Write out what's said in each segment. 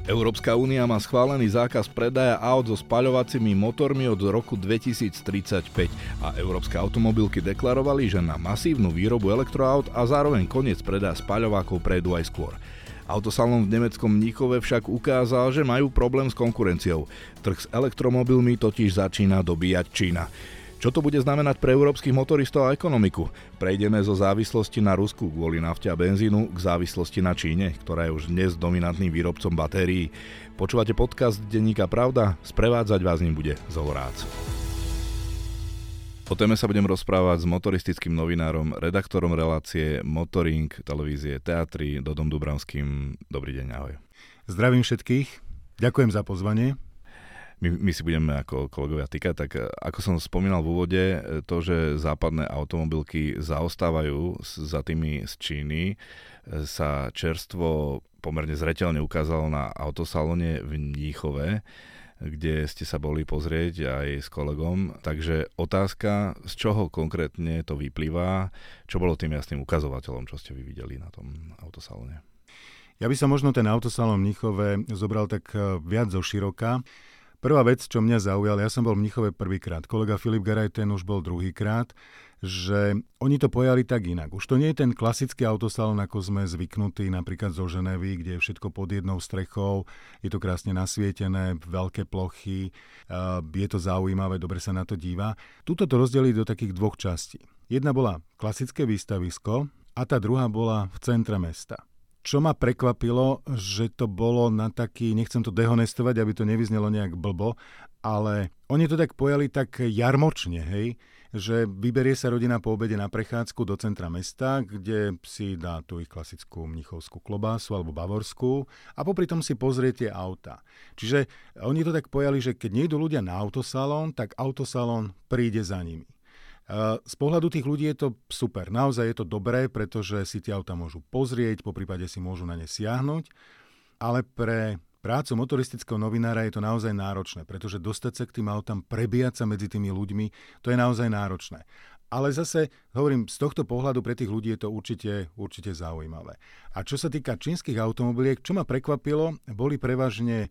Európska únia má schválený zákaz predaja aut so spaľovacími motormi od roku 2035 a európske automobilky deklarovali, že na masívnu výrobu elektroaut a zároveň koniec predaja spaľovákov prejdú aj skôr. Autosalon v nemeckom Mníchove však ukázal, že majú problém s konkurenciou. Trh s elektromobilmi totiž začína dobíjať Čína. Čo to bude znamenať pre európskych motoristov a ekonomiku? Prejdeme zo závislosti na Rusku kvôli nafte a benzínu k závislosti na Číne, ktorá je už dnes dominantným výrobcom batérií. Počúvate podcast denníka Pravda? Sprevádzať vás ním bude Zolorác. O téme sa budem rozprávať s motoristickým novinárom, redaktorom relácie Motoring televízie Teatry Dodom Dubravským. Dobrý deň, ahoj. Zdravím všetkých, ďakujem za pozvanie. My si budeme ako kolegovia týkať, tak ako som spomínal v úvode, to, že západné automobilky zaostávajú za tými z Číny, sa čerstvo pomerne zreteľne ukázalo na autosalóne v Mníchove, kde ste sa boli pozrieť aj s kolegom. Takže otázka, z čoho konkrétne to vyplýva, čo bolo tým jasným ukazovateľom, čo ste vy videli na tom autosalóne? Ja by som možno ten autosalón v Mníchove zobral tak viac zo široka. Prvá vec, čo mňa zaujala, ja som bol v Mníchove prvýkrát, kolega Filip Garaj ten už bol druhýkrát, že oni to pojali tak inak. Už to nie je ten klasický autosalón, ako sme zvyknutí napríklad zo Ženevy, kde je všetko pod jednou strechou, je to krásne nasvietené, veľké plochy, je to zaujímavé, dobre sa na to díva. Tuto to rozdelili do takých dvoch častí. Jedna bola klasické výstavisko a tá druhá bola v centre mesta. Čo ma prekvapilo, že to bolo na taký, nechcem to dehonestovať, aby to nevyznelo nejak blbo, ale oni to tak pojali tak jarmočne, hej, že vyberie sa rodina po obede na prechádzku do centra mesta, kde si dá tú ich klasickú mnichovskú klobásu alebo bavorskú a popri tom si pozrie tie auta. Čiže oni to tak pojali, že keď nejdú ľudia na autosalón, tak autosalón príde za nimi. Z pohľadu tých ľudí je to super, naozaj je to dobré, pretože si tie auta môžu pozrieť, poprípade si môžu na ne siahnuť, ale pre prácu motoristického novinára je to naozaj náročné, pretože dostať sa k tým autám, prebíjať sa medzi tými ľuďmi, to je naozaj náročné. Ale zase, hovorím, z tohto pohľadu pre tých ľudí je to určite zaujímavé. A čo sa týka čínskych automobiliek, čo ma prekvapilo, boli prevažne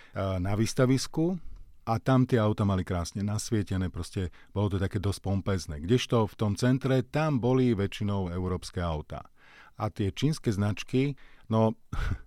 na výstavisku, a tam tie auta mali krásne nasvietené, proste bolo to také dosť pompezné. Kdežto v tom centre, tam boli väčšinou európske autá. A tie čínske značky, no,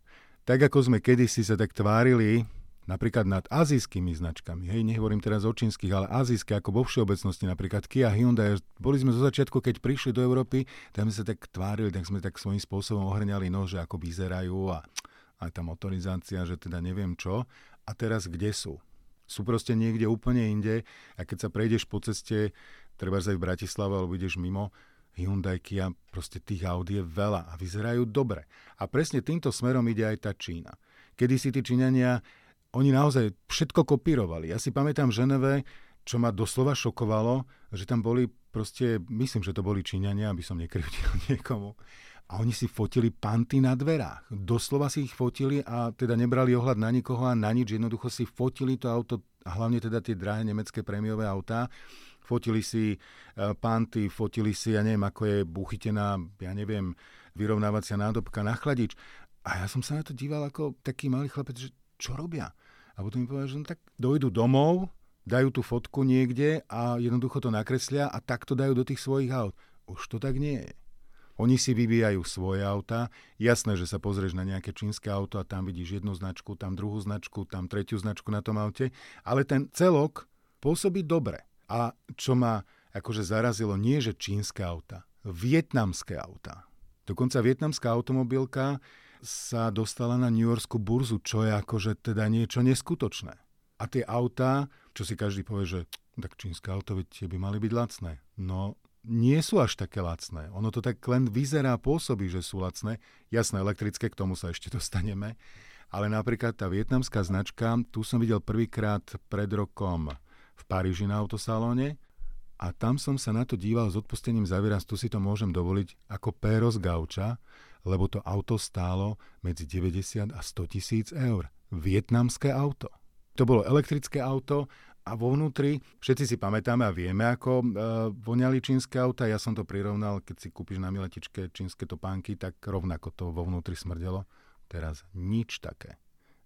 tak ako sme kedysi sa tak tvárili, napríklad nad azijskými značkami, hej, nehovorím teraz o čínskych, ale azijské, ako vo všeobecnosti, napríklad Kia, Hyundai, boli sme zo začiatku, keď prišli do Európy, tam sme sa tak tvárili, tak sme tak svojím spôsobom ohrňali že ako vyzerajú a aj tá motorizácia, že teda neviem čo. A teraz kde sú? Sú proste niekde úplne inde a keď sa prejdeš po ceste, treba aj v Bratislave, alebo ideš mimo Hyundai, Kia, proste tých aut je veľa a vyzerajú dobre. A presne týmto smerom ide aj tá Čína. Kedysi tí Číňania, oni naozaj všetko kopírovali. Ja si pamätám v Ženeve, čo ma doslova šokovalo, že tam boli proste, myslím, že to boli Číňania, aby som nekrivdil niekomu. A oni si fotili panty na dverách. Doslova si ich fotili a teda nebrali ohľad na nikoho a na nič. Jednoducho si fotili to auto, a hlavne teda tie drahé nemecké prémiové autá. Fotili si panty, fotili si, ja neviem, ako je buchytená, ja neviem, vyrovnávacia nádobka na chladič. A ja som sa na to díval ako taký malý chlapec, že čo robia? A potom mi povedal, že no tak dojdu domov, dajú tú fotku niekde a jednoducho to nakreslia a takto dajú do tých svojich aut. Už to tak nie je. Oni si vyvíjajú svoje autá. Jasné, že sa pozrieš na nejaké čínske auto a tam vidíš jednu značku, tam druhú značku, tam tretiu značku na tom aute, ale ten celok pôsobí dobre. A čo ma akože zarazilo, nie že čínske auta, vietnamské autá. Dokonca vietnamská automobilka sa dostala na newyorskú burzu, čo je akože teda niečo neskutočné. A tie autá, čo si každý povie, že tak čínske auto, tie by mali byť lacné. No, nie sú až také lacné. Ono to tak len vyzerá, pôsobí, že sú lacné. Jasné, elektrické, k tomu sa ešte dostaneme. Ale napríklad tá vietnamská značka, tu som videl prvýkrát pred rokom v Paríži na autosalóne a tam som sa na to díval s odpustením za výraz, tu si to môžem dovoliť, ako péro z gauča, lebo to auto stálo medzi 90 a 100 tisíc eur. Vietnamské auto. To bolo elektrické auto a vo vnútri, všetci si pamätáme a vieme, ako voňali čínske auta. Ja som to prirovnal, keď si kúpiš na miletičke čínske topánky, tak rovnako to vo vnútri smrdelo. Teraz nič také.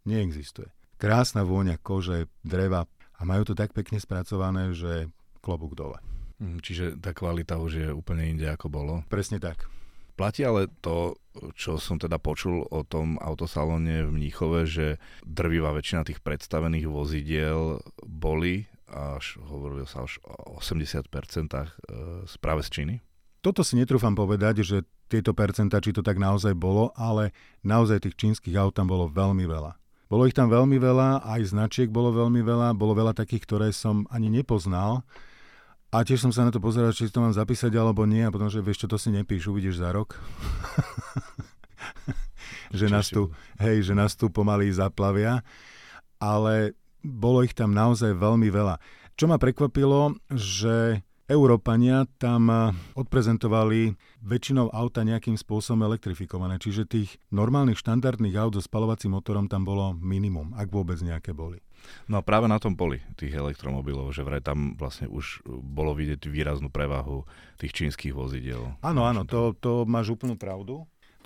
neexistuje. Krásna vôňa kože, dreva a majú to tak pekne spracované, že klobúk dole. Čiže tá kvalita už je úplne inde, ako bolo. Presne tak. Platí ale to, čo som teda počul o tom autosalóne v Mníchove, že drvivá väčšina tých predstavených vozidiel boli, hovorilo sa až o 80% práve z Číny? Toto si netrúfam povedať, že tieto percentá, či to tak naozaj bolo, ale naozaj tých čínskych aut tam bolo veľmi veľa. Bolo ich tam veľmi veľa, aj značiek bolo veľa takých, ktoré som ani nepoznal. A tiež som sa na to pozeral, či to mám zapísať alebo nie, a potom, že vieš čo, to si nepíš, uvidíš za rok. že nás tu pomaly zaplavia. Ale bolo ich tam naozaj veľmi veľa. Čo ma prekvapilo, že Európania tam odprezentovali väčšinou auta nejakým spôsobom elektrifikované, čiže tých normálnych štandardných aut so spaľovacím motorom tam bolo minimum, ak vôbec nejaké boli. No a práve na tom boli tých elektromobilov, že vraj tam vlastne už bolo vidieť výraznú prevahu tých čínskych vozidiel. Áno, to máš úplnú pravdu.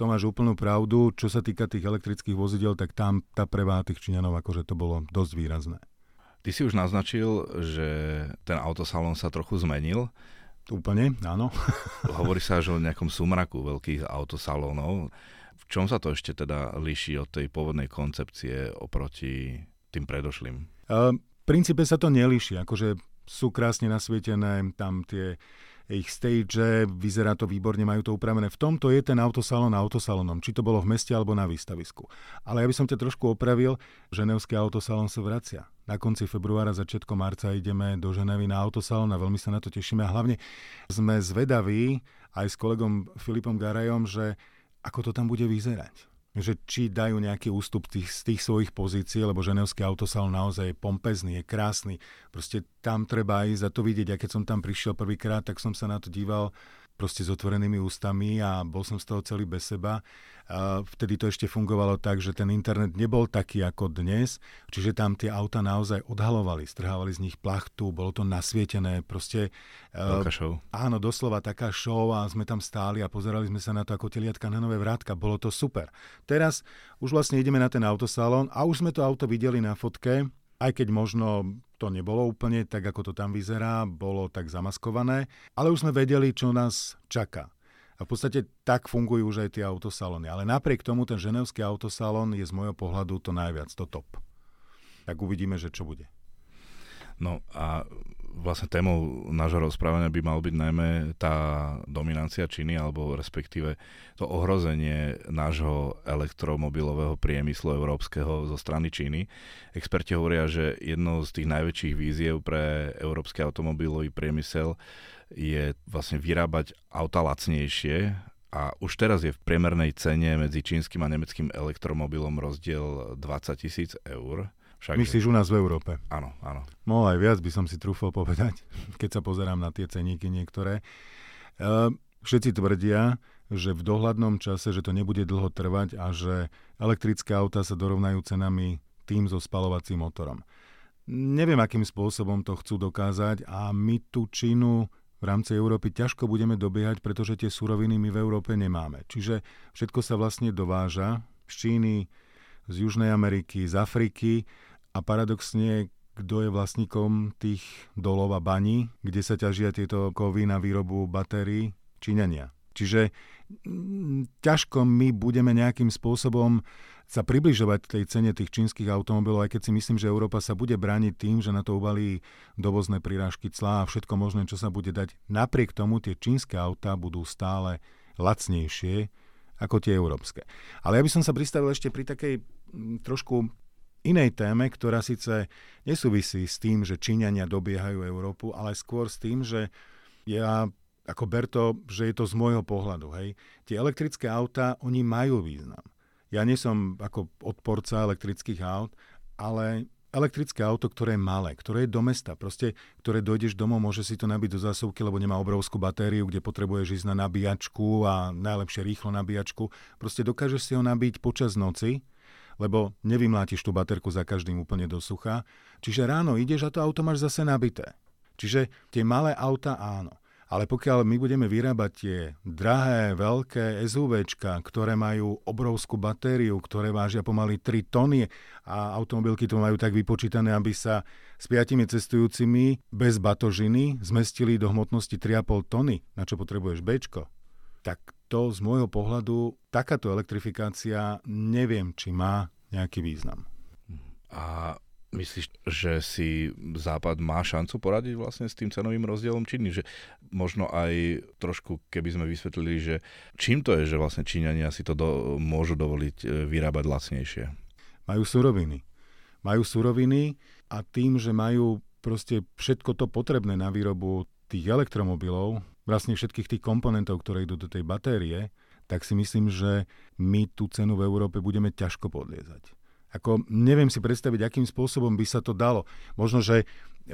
Čo sa týka tých elektrických vozidiel, tak tam tá preváha tých Číňanov, akože to bolo dosť výrazné. Ty si už naznačil, že ten autosalón sa trochu zmenil. Úplne, áno. Hovorí sa až o nejakom súmraku veľkých autosalónov. V čom sa to ešte teda líši od tej pôvodnej koncepcie oproti tým predošlým? V princípe sa to nelíši. Akože sú krásne nasvietené tam tie ich stage, vyzerá to výborne, majú to upravené. V tomto je ten autosalón autosalónom, či to bolo v meste alebo na výstavisku. Ale ja by som ťa trošku opravil, ženevský autosalón sa vracia. Na konci februára, začiatkom marca ideme do Ženevy na autosalón a veľmi sa na to tešíme. A hlavne sme zvedaví aj s kolegom Filipom Garajom, že ako to tam bude vyzerať. Že či dajú nejaký ústup z tých svojich pozícií, lebo ženevský autosalón naozaj je pompezný, je krásny. Proste tam treba ísť a to vidieť. A keď som tam prišiel prvýkrát, tak som sa na to díval proste s otvorenými ústami a bol som z toho celý bez seba. Vtedy to ešte fungovalo tak, že ten internet nebol taký ako dnes, čiže tam tie auta naozaj odhalovali, strhávali z nich plachtu, bolo to nasvietené, proste... Veľká show. Áno, doslova taká show a sme tam stáli a pozerali sme sa na to ako teliatka na nové vrátka, bolo to super. Teraz už vlastne ideme na ten autosalón a už sme to auto videli na fotke, aj keď možno to nebolo úplne tak, ako to tam vyzerá, bolo tak zamaskované, ale už sme vedeli, čo nás čaká. A v podstate tak fungujú už aj tie autosalóny. Ale napriek tomu ten ženevský autosalón je z môjho pohľadu to najviac, to top. Tak uvidíme, že čo bude. No a vlastne témou nášho rozprávania by mal byť najmä tá dominancia Číny, alebo respektíve to ohrozenie nášho elektromobilového priemyslu európskeho zo strany Číny. Experti hovoria, že jednou z tých najväčších víziev pre európsky automobilový priemysel je vlastne vyrábať auta lacnejšie a už teraz je v priemernej cene medzi čínskym a nemeckým elektromobilom rozdiel 20 000 eur. Však myslíš u nás v Európe? Áno, áno. No aj viac by som si trúfol povedať, keď sa pozerám na tie ceníky niektoré. Všetci tvrdia, že v dohľadnom čase, že to nebude dlho trvať a že elektrické autá sa dorovnajú cenami tým so spaľovacím motorom. Neviem, akým spôsobom to chcú dokázať a my tú Čínu v rámci Európy ťažko budeme dobiehať, pretože tie suroviny my v Európe nemáme. Čiže všetko sa vlastne dováža z Číny, z Južnej Ameriky, z Afriky a paradoxne, kto je vlastníkom tých dolov a baní, kde sa ťažia tieto kovy na výrobu batérií? Číňania. Čiže ťažko my budeme nejakým spôsobom sa približovať tej cene tých čínskych automobilov, aj keď si myslím, že Európa sa bude brániť tým, že na to uvalí dovozné prirážky, clá a všetko možné, čo sa bude dať. Napriek tomu tie čínske autá budú stále lacnejšie ako tie európske. Ale ja by som sa pristavil ešte pri takej trošku inej téme, ktorá síce nesúvisí s tým, že Číňania dobiehajú Európu, ale skôr s tým, že ja ako ber to, že je to z môjho pohľadu. Hej. Tie elektrické autá, oni majú význam. Ja nie som ako odporca elektrických aut, ale elektrické auto, ktoré je malé, ktoré je do mesta, proste, ktoré dojdeš domov, môže si to nabiť do zásuvky, lebo nemá obrovskú batériu, kde potrebuješ ísť na nabíjačku a najlepšie rýchlo nabíjačku. Proste dokážeš si ho nabiť počas noci, lebo nevymlátiš tú baterku za každým úplne do sucha. Čiže ráno ideš a to auto máš zase nabité. Čiže tie malé auta áno. Ale pokiaľ my budeme vyrábať tie drahé, veľké SUVčka, ktoré majú obrovskú batériu, ktoré vážia pomaly 3 tony a automobilky to majú tak vypočítané, aby sa s 5 cestujúcimi bez batožiny zmestili do hmotnosti 3,5 tony, na čo potrebuješ Bčko, tak to z môjho pohľadu takáto elektrifikácia neviem, či má nejaký význam. A myslíš, že si Západ má šancu poradiť vlastne s tým cenovým rozdielom Číny? Že možno aj trošku, keby sme vysvetlili, že čím to je, že vlastne Číňania si to môžu dovoliť vyrábať lacnejšie? Majú suroviny a tým, že majú proste všetko to potrebné na výrobu tých elektromobilov, vlastne všetkých tých komponentov, ktoré idú do tej batérie, tak si myslím, že my tú cenu v Európe budeme ťažko podliezať. Neviem si predstaviť, akým spôsobom by sa to dalo. Možno, že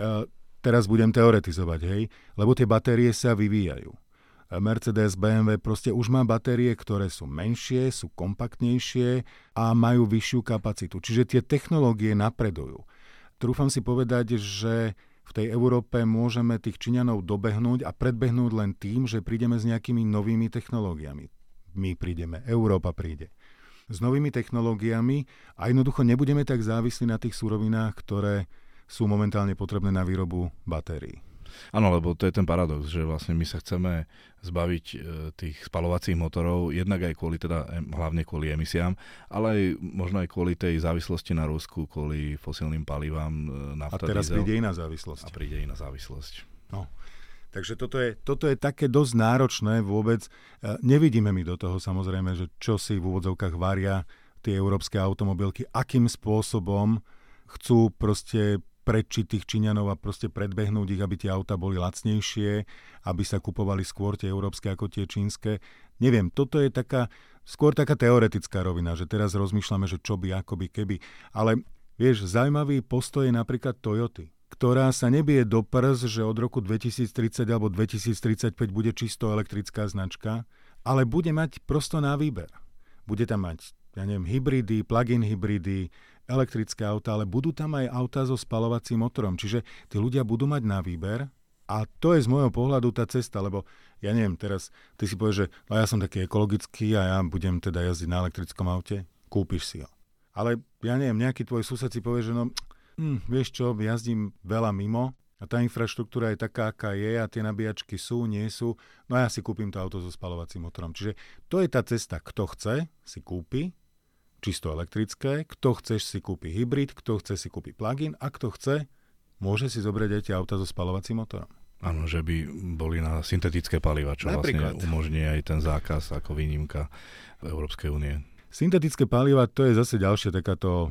teraz budem teoretizovať, hej, lebo tie batérie sa vyvíjajú. Mercedes, BMW proste už má batérie, ktoré sú menšie, sú kompaktnejšie a majú vyššiu kapacitu. Čiže tie technológie napredujú. Trúfam si povedať, že v tej Európe môžeme tých Číňanov dobehnúť a predbehnúť len tým, že prídeme s nejakými novými technológiami. My prídeme, Európa príde s novými technológiami a jednoducho nebudeme tak závislí na tých surovinách, ktoré sú momentálne potrebné na výrobu batérií. Áno, lebo to je ten paradox, že vlastne my sa chceme zbaviť tých spaľovacích motorov, jednak aj kvôli hlavne kvôli emisiám, ale aj možno aj kvôli tej závislosti na Rusku, kvôli fosílnym palivám, nafta, diesel. A teraz diesel. príde iná závislosť. No. Takže toto je také dosť náročné vôbec. Nevidíme mi do toho samozrejme, že čo si v úvodzovkách varia tie európske automobilky, akým spôsobom chcú proste predčiť tých Číňanov a proste predbehnúť ich, aby tie auta boli lacnejšie, aby sa kupovali skôr tie európske ako tie čínske. Neviem, toto je skôr taká teoretická rovina, že teraz rozmýšľame, že čo by, ako by, keby. Ale vieš, zaujímavý postoj je napríklad Toyoty, ktorá sa nebije do prs, že od roku 2030 alebo 2035 bude čisto elektrická značka, ale bude mať prosto na výber. Bude tam mať, hybridy, plug-in hybridy, elektrické auta, ale budú tam aj autá so spaľovacím motorom. Čiže tí ľudia budú mať na výber a to je z môjho pohľadu tá cesta, lebo ja neviem, teraz ty si povieš, že ja som taký ekologický a ja budem teda jazdiť na elektrickom aute, kúpiš si ho. Ale ja neviem, nejaký tvoj sused si povie, že vieš čo, jazdím veľa mimo a tá infraštruktúra je taká, aká je a tie nabíjačky sú, nie sú, no ja si kúpim to auto so spaľovacím motorom. Čiže to je tá cesta, kto chce, si kúpi čisto elektrické, kto chce si kúpi hybrid, kto chce si kúpi plug-in a kto chce, môže si zobrať aj tie auta so spaľovacím motorom. Áno, že by boli na syntetické paliva, čo napríklad vlastne umožní aj ten zákaz ako výnimka Európskej únie. Syntetické paliva, to je zase ďalšia takáto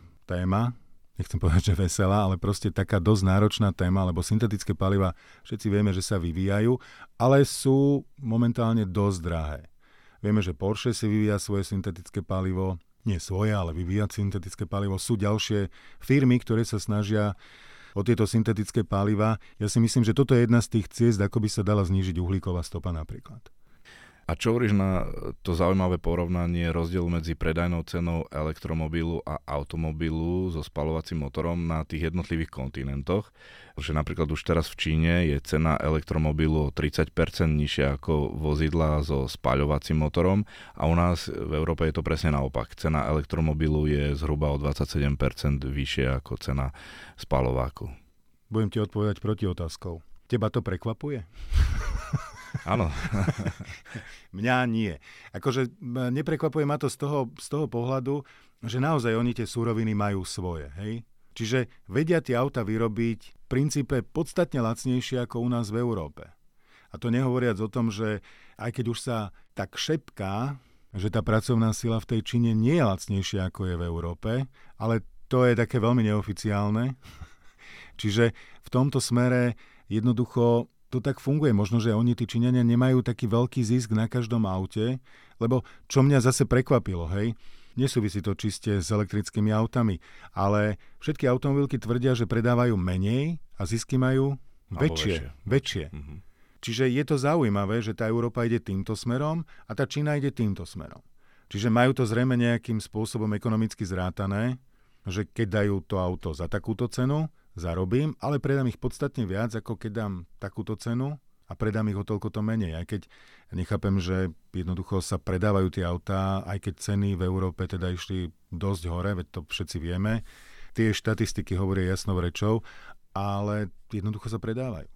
téma, nechcem povedať, že veselá, ale proste taká dosť náročná téma, lebo syntetické paliva, všetci vieme, že sa vyvíjajú, ale sú momentálne dosť drahé. Vieme, že Porsche si vyvíja svoje syntetické palivo, nie svoje, ale vyvíjať syntetické palivo. Sú ďalšie firmy, ktoré sa snažia o tieto syntetické paliva. Ja si myslím, že toto je jedna z tých ciest, ako by sa dala znížiť uhlíková stopa napríklad. A čo hovoríš na to zaujímavé porovnanie rozdielu medzi predajnou cenou elektromobilu a automobilu so spaľovacím motorom na tých jednotlivých kontinentoch? Že napríklad už teraz v Číne je cena elektromobilu 30% nižšia ako vozidla so spaľovacím motorom a u nás v Európe je to presne naopak. Cena elektromobilu je zhruba o 27% vyššia ako cena spaľováku. Budem ti odpovedať proti otázkou. Teba to prekvapuje? Áno. Mňa nie. Neprekvapuje ma to z toho pohľadu, že naozaj oni tie suroviny majú svoje, hej? Čiže vedia tie auta vyrobiť v princípe podstatne lacnejšie ako u nás v Európe. A to nehovoriac o tom, že aj keď už sa tak šepká, že tá pracovná sila v tej Číne nie je lacnejšia ako je v Európe, ale to je také veľmi neoficiálne. Čiže v tomto smere jednoducho to tak funguje. Možno, že oni, tí Číňania, nemajú taký veľký zisk na každom aute, lebo čo mňa zase prekvapilo, hej, nesúvisí to čiste s elektrickými autami, ale všetky automobilky tvrdia, že predávajú menej a zisky majú väčšie. Mm-hmm. Čiže je to zaujímavé, že tá Európa ide týmto smerom a tá Čína ide týmto smerom. Čiže majú to zrejme nejakým spôsobom ekonomicky zrátané, že keď dajú to auto za takúto cenu, zarobím, ale predám ich podstatne viac, ako keď dám takúto cenu a predám ich o toľko to menej. Aj keď nechápem, že jednoducho sa predávajú tie autá, aj keď ceny v Európe teda išli dosť hore, veď to všetci vieme. Tie štatistiky hovoria jasnou rečou, ale jednoducho sa predávajú.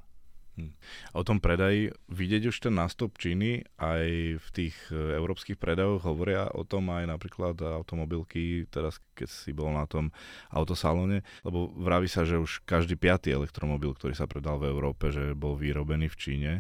O tom predaji vidieť už ten nástup Číny aj v tých európskych predajoch, hovoria o tom aj napríklad automobilky, teraz keď si bol na tom autosalóne, lebo vraví sa, že už každý 5. elektromobil, ktorý sa predal v Európe, že bol vyrobený v Číne,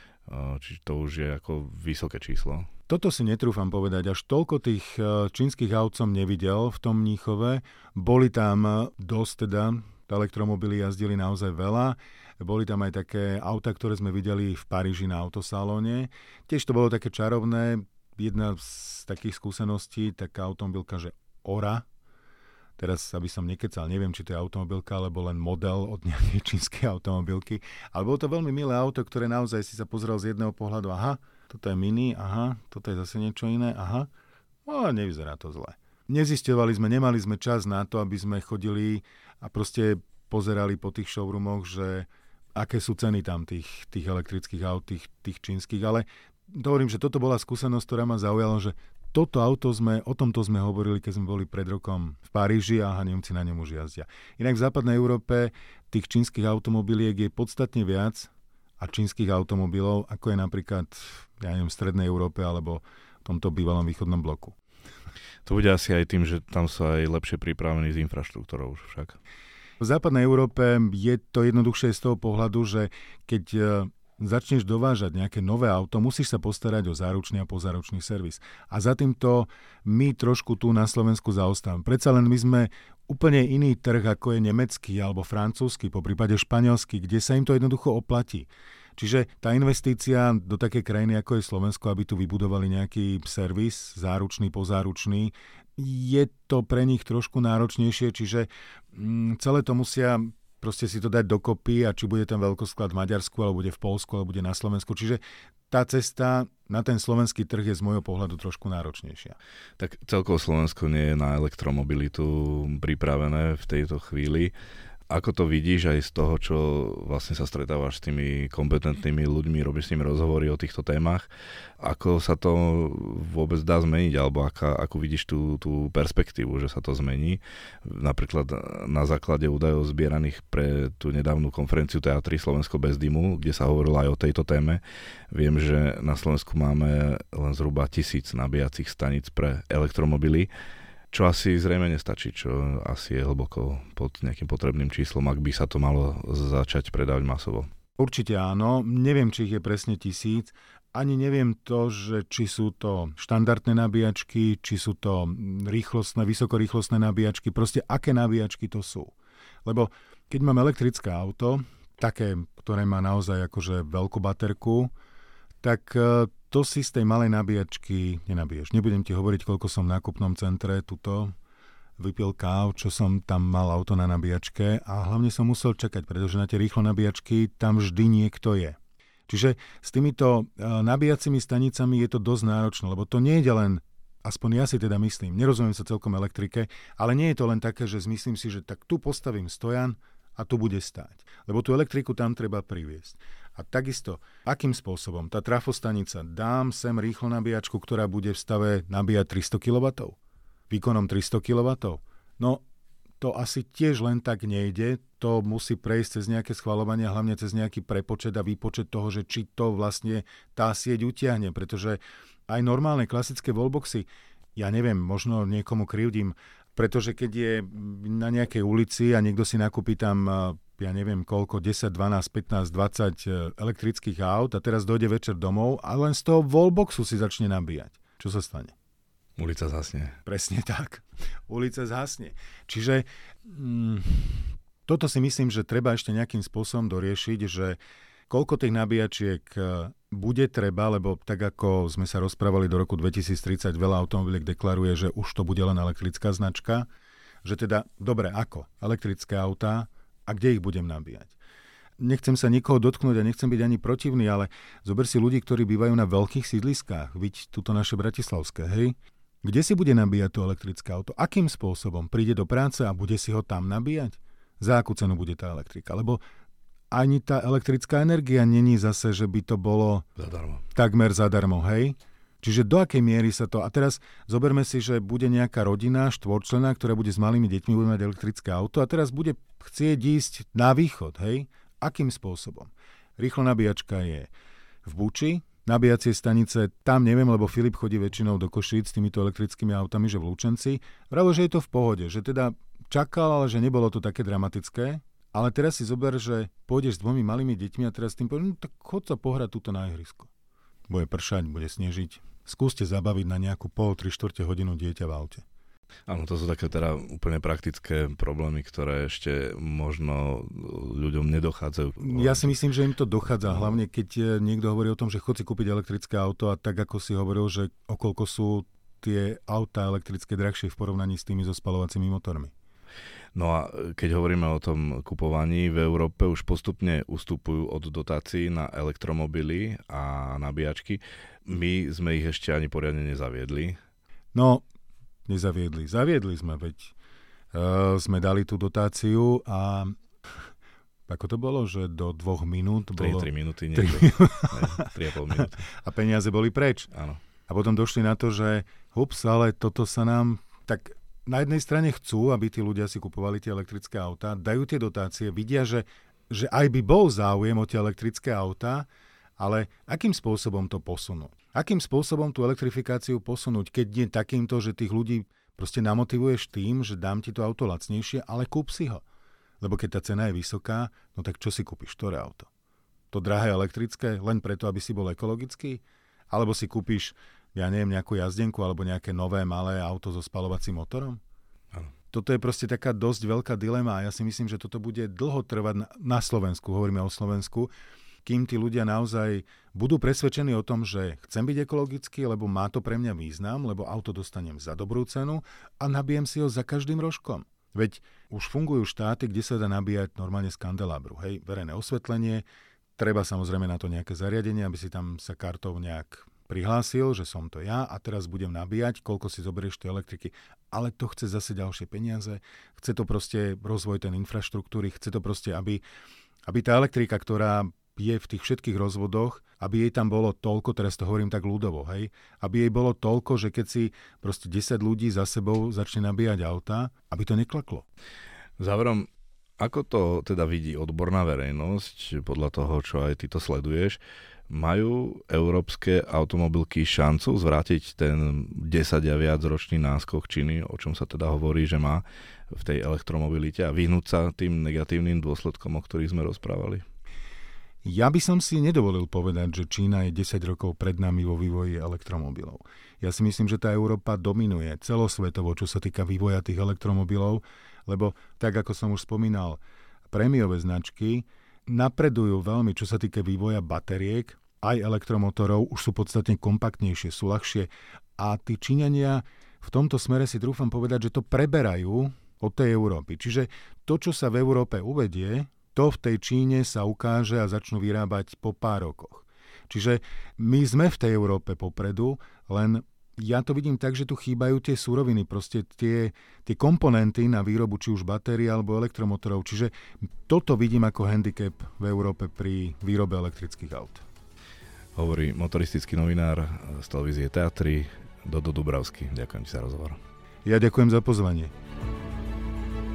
čiže to už je ako vysoké číslo. Toto si netrúfam povedať, až toľko tých čínskych aut som nevidel v tom Mníchove, boli tam dosť teda, elektromobily jazdili naozaj veľa. Boli tam aj také auta, ktoré sme videli v Paríži na autosalóne. Tiež to bolo také čarovné. Jedna z takých skúseností, taká automobilka, že Ora. Teraz, aby som nekecal, neviem, či to je automobilka, alebo len model od nejakej čínskej automobilky. Ale bolo to veľmi milé auto, ktoré naozaj si sa pozrel z jedného pohľadu. Aha, toto je Mini, aha, toto je zase niečo iné, aha. No, nevyzerá to zle. Nezisťovali sme, nemali sme čas na to, aby sme chodili a proste pozerali po tých showroomoch, že aké sú ceny tam tých elektrických aut, tých čínskych, ale hovorím, že toto bola skúsenosť, ktorá ma zaujala, že o tomto sme hovorili, keď sme boli pred rokom v Paríži a Nemci na ňom už jazdia. Inak v západnej Európe tých čínskych automobiliek je podstatne viac a čínskych automobilov, ako je napríklad, v strednej Európe alebo v tomto bývalom východnom bloku. To bude asi aj tým, že tam sú aj lepšie pripravení s infraštruktúrou už však. V západnej Európe je to jednoduchšie z toho pohľadu, že keď začneš dovážať nejaké nové auto, musíš sa postarať o záručný a pozáručný servis. A za týmto my trošku tu na Slovensku zaostávame. Predsa len my sme úplne iný trh, ako je nemecký alebo francúzsky, po prípade španielsky, kde sa im to jednoducho oplatí. Čiže tá investícia do takej krajiny, ako je Slovensko, aby tu vybudovali nejaký servis, záručný, pozáručný, je to pre nich trošku náročnejšie, čiže celé to musia proste si to dať dokopy a či bude ten veľkosklad v Maďarsku, alebo bude v Poľsku, alebo bude na Slovensku. Čiže tá cesta na ten slovenský trh je z môjho pohľadu trošku náročnejšia. Tak celkovo Slovensko nie je na elektromobilitu pripravené v tejto chvíli. Ako to vidíš aj z toho, čo vlastne sa stretávaš s tými kompetentnými ľuďmi, robíš s nimi rozhovory o týchto témach, ako sa to vôbec dá zmeniť, alebo ako vidíš tú perspektívu, že sa to zmení. Napríklad na základe údajov zbieraných pre tú nedávnu konferenciu Teatry Slovensko bez dymu, kde sa hovorilo aj o tejto téme. Viem, že na Slovensku máme len zhruba 1000 nabíjacích staníc pre elektromobily, čo asi zrejme nestačí, čo asi je hlboko pod nejakým potrebným číslom, ak by sa to malo začať predávať masovo. Určite áno, neviem, či ich je presne 1000, ani neviem to, že či sú to štandardné nabíjačky, či sú to vysokorýchlostné nabíjačky, proste aké nabíjačky to sú. Lebo keď mám elektrické auto, také, ktoré má naozaj akože veľkú baterku, tak to si z tej malej nabíjačky nenabiješ. Nebudem ti hovoriť, koľko som v nákupnom centre tuto vypil káv, čo som tam mal auto na nabíjačke a hlavne som musel čakať, pretože na tie rýchlo nabíjačky tam vždy niekto je. Čiže s týmito nabíjacími stanicami je to dosť náročné, lebo to nie je len, aspoň ja si teda myslím, nerozumiem sa celkom elektrike, ale nie je to len také, že myslím si, že tak tu postavím stojan a tu bude stáť. Lebo tú elektriku tam treba priviesť. A takisto, akým spôsobom? Tá trafostanica, dám sem rýchlo nabíjačku, ktorá bude v stave nabíjať 300 kW? Výkonom 300 kW? No, to asi tiež len tak nejde. To musí prejsť cez nejaké schvaľovanie, hlavne cez nejaký prepočet a výpočet toho, že či to vlastne tá sieť utiahne. Pretože aj normálne klasické wallboxy, ja neviem, možno niekomu krivdím, pretože keď je na nejakej ulici a niekto si nakúpi tam ja neviem koľko, 10, 12, 15, 20 elektrických aut a teraz dojde večer domov a len z toho wallboxu si začne nabíjať. Čo sa stane? Ulica zhasne. Presne tak. Ulica zhasne. Čiže toto si myslím, že treba ešte nejakým spôsobom doriešiť, že koľko tých nabíjačiek bude treba, lebo tak ako sme sa rozprávali do roku 2030, veľa automobiliek deklaruje, že už to bude len elektrická značka, že teda, dobre, ako? Elektrické autá, a kde ich budem nabíjať? Nechcem sa nikoho dotknúť a nechcem byť ani protivný, ale zober si ľudí, ktorí bývajú na veľkých sídliskách, viď tuto naše bratislavské, hej? Kde si bude nabíjať to elektrické auto? Akým spôsobom? Príde do práce a bude si ho tam nabíjať? Za akú cenu bude tá elektrika? Lebo ani tá elektrická energia není zase, že by to bolo takmer zadarmo, hej? Čiže do akej miery sa to... A teraz zoberme si, že bude nejaká rodina štvorčlenná, ktorá bude s malými deťmi, bude mať elektrické auto a teraz bude chcieť ísť na východ, hej? Akým spôsobom? Rýchlo nabíjačka je v Buči, nabíjacie stanice, tam neviem, lebo Filip chodí väčšinou do Košíc s týmito elektrickými autami, že v Lučenci. Vralo, že je to v pohode, že teda čakal, ale že nebolo to také dramatické. Ale teraz si zober, že pôjdeš s 2 malými deťmi a teraz tým povieš, no tak chod sa pohrať túto na ihrisko. Bude pršať, bude snežiť. Skúste zabaviť na nejakú 3/4 hodinu dieťa v aute. Áno, to sú také teda úplne praktické problémy, ktoré ešte možno ľuďom nedochádzajú. Ja si myslím, že im to dochádza, hlavne keď niekto hovorí o tom, že chod si kúpiť elektrické auto a tak ako si hovoril, že okoľko sú tie autá elektrické drahšie v porovnaní s tými so spaľovacími motormi. No a keď hovoríme o tom kupovaní, v Európe už postupne ustupujú od dotácií na elektromobily a nabíjačky. My sme ich ešte ani poriadne nezaviedli. No, nezaviedli. Zaviedli sme, veď sme dali tú dotáciu a ako to bolo, že do 2 minút bolo... 3 minúty, nie 3,5 minúty. A peniaze boli preč. Áno. A potom došli na to, že ale toto sa nám... Tak na jednej strane chcú, aby tí ľudia si kupovali tie elektrické autá, dajú tie dotácie, vidia, že aj by bol záujem o tie elektrické autá, ale akým spôsobom to posunúť? Akým spôsobom tú elektrifikáciu posunúť, keď nie takýmto, že tých ľudí proste namotivuješ tým, že dám ti to auto lacnejšie, ale kúp si ho. Lebo keď tá cena je vysoká, no tak čo si kúpiš? Ktoré auto? To drahé elektrické, len preto, aby si bol ekologický? Alebo si kúpiš, ja neviem, nejakú jazdenku alebo nejaké nové malé auto so spaľovacím motorom? Áno. Toto je proste taká dosť veľká dilema a ja si myslím, že toto bude dlho trvať na Slovensku, hovoríme o Slovensku, kým tí ľudia naozaj budú presvedčení o tom, že chcem byť ekologický, lebo má to pre mňa význam, lebo auto dostanem za dobrú cenu a nabijem si ho za každým rožkom. Veď už fungujú štáty, kde sa dá nabíjať normálne z kandelabru. Hej, verejné osvetlenie, treba samozrejme na to nejaké zariadenie, aby si tam sa kartou nejak prihlásil, že som to ja a teraz budem nabíjať, koľko si zoberieš tej elektriky. Ale to chce zase ďalšie peniaze, chce to proste rozvoj ten infraštruktúry, chce to proste, aby tá elektrika, ktorá je v tých všetkých rozvodoch, aby jej tam bolo toľko, teraz to hovorím tak ľudovo, hej, aby jej bolo toľko, že keď si proste 10 ľudí za sebou začne nabíjať auta, aby to neklaklo. Záverom, ako to teda vidí odborná verejnosť, podľa toho, čo aj ty to sleduješ, majú európske automobilky šancu zvrátiť ten 10 a viac ročný náskok Číny, o čom sa teda hovorí, že má v tej elektromobilite a vyhnúť sa tým negatívnym dôsledkom, o ktorých sme rozprávali? Ja by som si nedovolil povedať, že Čína je 10 rokov pred nami vo vývoji elektromobilov. Ja si myslím, že tá Európa dominuje celosvetovo, čo sa týka vývoja tých elektromobilov, lebo tak, ako som už spomínal, prémiové značky napredujú veľmi, čo sa týka vývoja batériek, aj elektromotorov, už sú podstatne kompaktnejšie, sú ľahšie a tí Číňania v tomto smere si trúfam povedať, že to preberajú od tej Európy. Čiže to, čo sa v Európe uvedie, to v tej Číne sa ukáže a začnú vyrábať po pár rokoch. Čiže my sme v tej Európe popredu, len ja to vidím tak, že tu chýbajú tie suroviny, proste tie komponenty na výrobu či už batérií alebo elektromotorov. Čiže toto vidím ako handicap v Európe pri výrobe elektrických aut. Hovorí motoristický novinár z televízie Teatry Dodo Dubravský. Ďakujem ti za rozhovor. Ja ďakujem za pozvanie.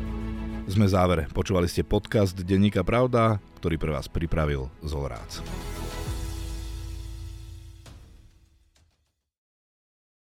Sme v závere. Počúvali ste podcast Denníka Pravda, ktorý pre vás pripravil Zol Rác.